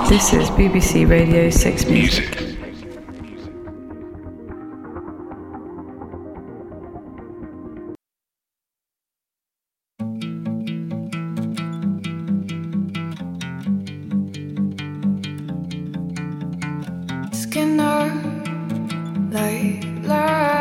This is BBC Radio 6 Music. Skinner, like